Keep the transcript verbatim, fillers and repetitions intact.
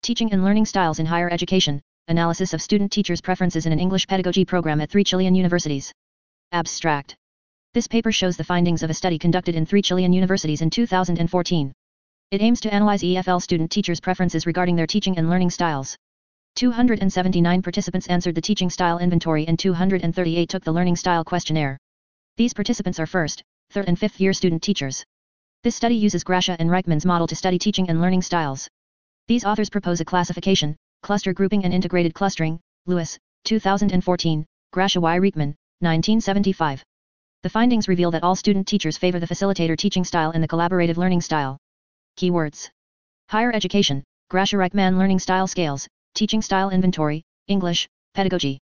Teaching and Learning Styles in Higher Education, Analysis of Student Teachers' Preferences in an English Pedagogy Program at three Chilean Universities. Abstract. This paper shows the findings of a study conducted in three Chilean universities in two thousand fourteen. It aims to analyze E F L student teachers' preferences regarding their teaching and learning styles. two hundred seventy-nine participants answered the teaching style inventory and two hundred thirty-eight took the learning style questionnaire. These participants are first, third and fifth year student teachers. This study uses Grasha and Reichmann's model to study teaching and learning styles. These authors propose a classification, cluster grouping and integrated clustering, Lewis, two thousand fourteen, Grasha y Reichmann, nineteen seventy-five. The findings reveal that all student teachers favor the facilitator teaching style and the collaborative learning style. Keywords. Higher education, Grasha Reichmann learning style scales, teaching style inventory, English, pedagogy.